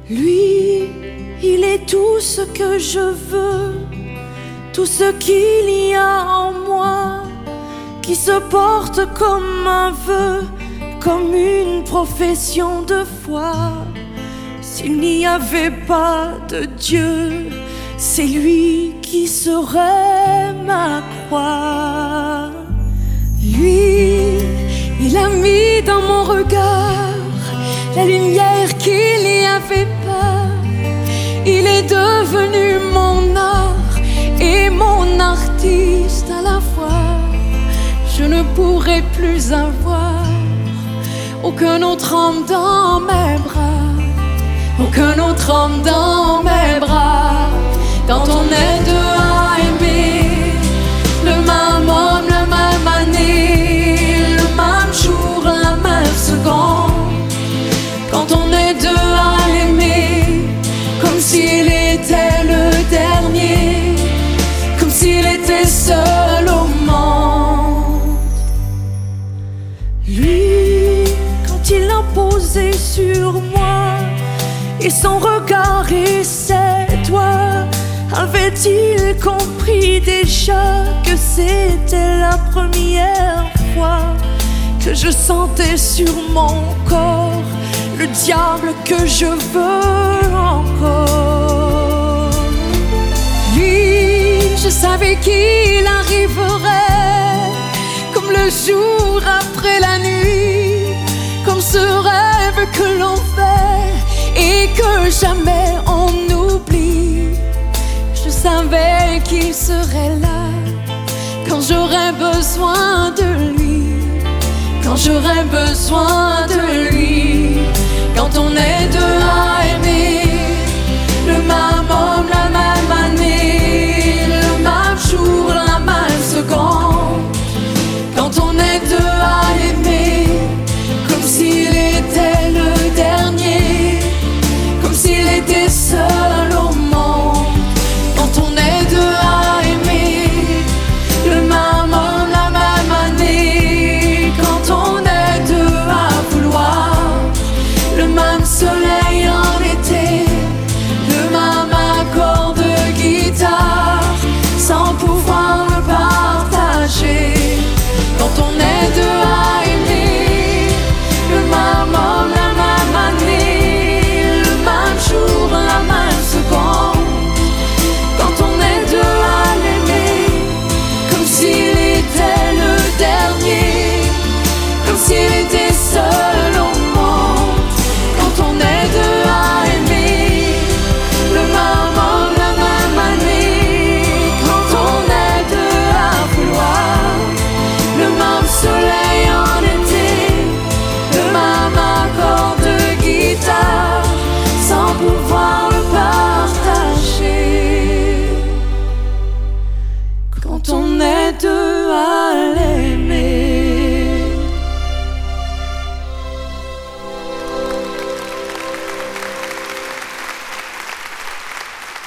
Lui, il est tout ce que je veux, tout ce qu'il y a en moi, qui se porte comme un vœu, comme une profession de foi. S'il n'y avait pas de Dieu, c'est lui qui serait ma croix. Lui, il a mis dans mon regard la lumière qu'il n'y avait pas. Il est devenu mon art et mon artiste à la fois. Je ne pourrai plus avoir aucun autre homme dans mes bras, aucun autre homme dans mes bras. Quand on est deux à aimer, le même homme, la même année, le même jour, la même seconde. Quand on est deux à l'aimer, comme s'il était le dernier, comme s'il était seul au monde. Lui, quand il a posé sur moi, et son regard et ses doigts, avait-il compris déjà que c'était la première fois que je sentais sur mon corps le diable que je veux encore? Lui, je savais qu'il arriverait comme le jour après la nuit, comme ce rêve que l'on fait et que jamais on oublie. Je savais qu'il serait là quand j'aurais besoin de lui, quand j'aurais besoin de lui. Quand on est deux à aimer, le même homme, la même année, le même jour, la même seconde. Quand on est deux